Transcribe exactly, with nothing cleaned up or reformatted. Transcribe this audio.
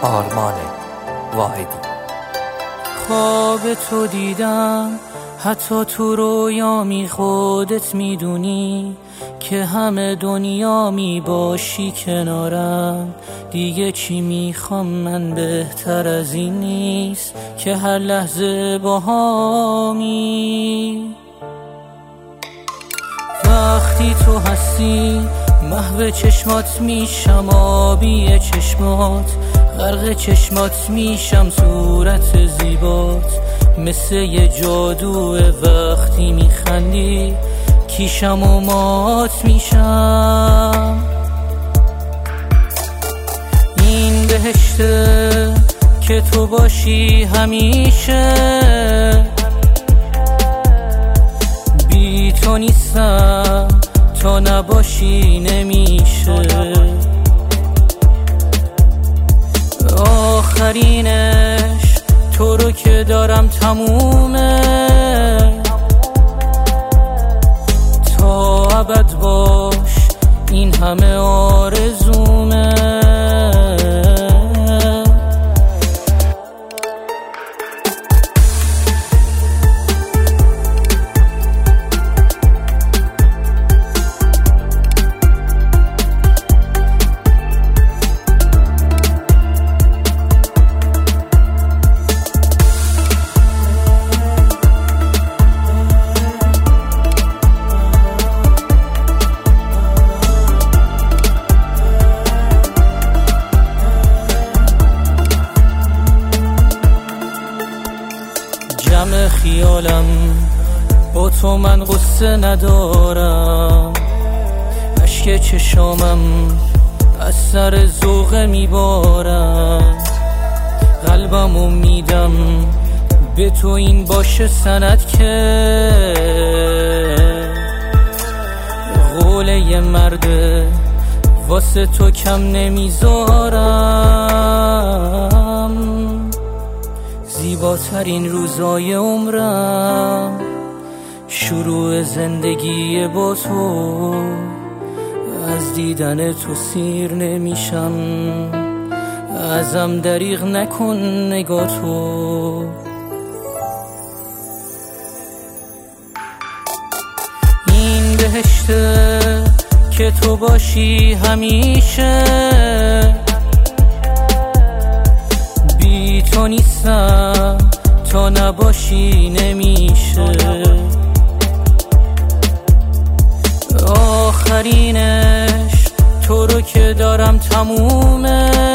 آرمان واحدی. خواب تو دیدم حتی تو رویامی، خودت میدونی که همه دنیا می باشی کنارم. دیگه چی میخوام من بهتر از این نیست که هر لحظه باهامی. وقتی تو هستی محو چشمات میشم، آبی چشمات غرق چشمات میشم، صورت زیبات مثل یه جادوه. وقتی میخندی کیشم و مات میشم. این بهشته که تو باشی همیشه، بی تو نیستم تا نباشی نمیشه. آخرینش تو رو که دارم تمومه، تا ابد باش این همه آرزومه. جمع خیالم با تو من قصه ندارم، اشک چشامم از سر ذوق میبارم. قلبمو میدم به تو این باشه سند که قول یه مرده واسه تو کم نمیذارم. زیباترین روزای عمرم شروع زندگی با تو، از دیدن تو سیر نمیشم، ازم دریغ نکن نگاه تو. این بهشته که تو باشی همیشه، بی تو نیستم تا نباشی نمیشه. آخرینش تو رو که دارم تمومه،